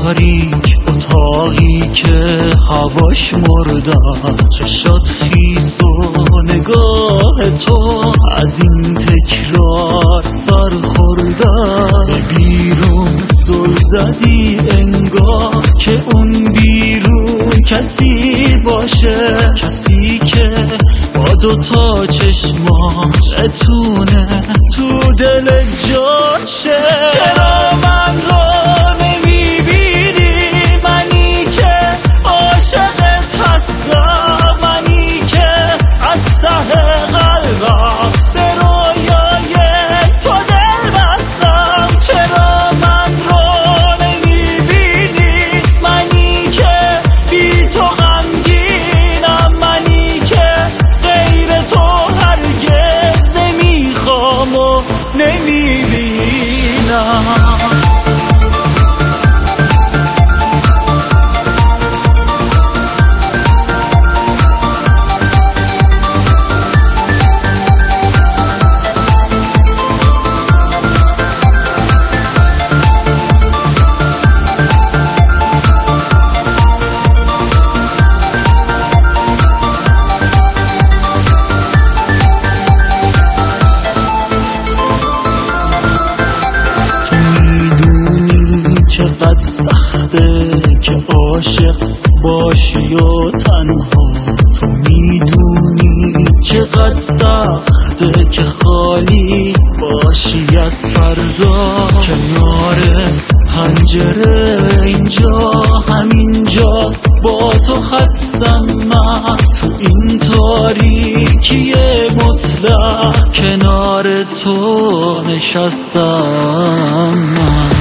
تاریک، اتاقی که هواش مرده است، چشات خیس و نگاه تو از این تکرار سر خورده. بیرون زل زدی انگار که اون بیرون کسی باشه، کسی که با دوتا چشماش اتونه تو دل جاشه. چرا من رو نمیبینی؟ منی که عاشقت هستم، منی که از ته قلبم به رویای تو دل بستم. چرا من رو نمیبینی؟ منی که بی تو غمگینم، منی که غیر تو هرگز نمیخوام و نمیبینم. چقدر سخته که عاشق باشی و تنها، تو میدونی چقدر سخته که خالی باشی از فردا. کنار پنجره اینجا همینجا با تو هستم من، تو این تاریکی مطلق کنار تو نشستم من.